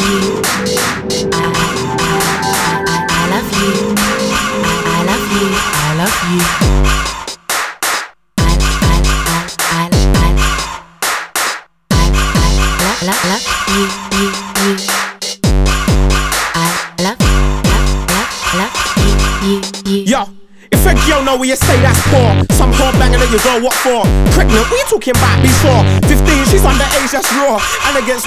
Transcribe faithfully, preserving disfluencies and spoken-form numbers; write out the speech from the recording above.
you. I, I, I love you. I love you. I love you. I, I, I, I, I, love, love you, you, you. I love, love, love, love you, you, you. Yo. If a girl know where you say that's poor, some whore banging at you go, what for? Pregnant, what you talking about before? fifteen, she's underage, that's raw. And against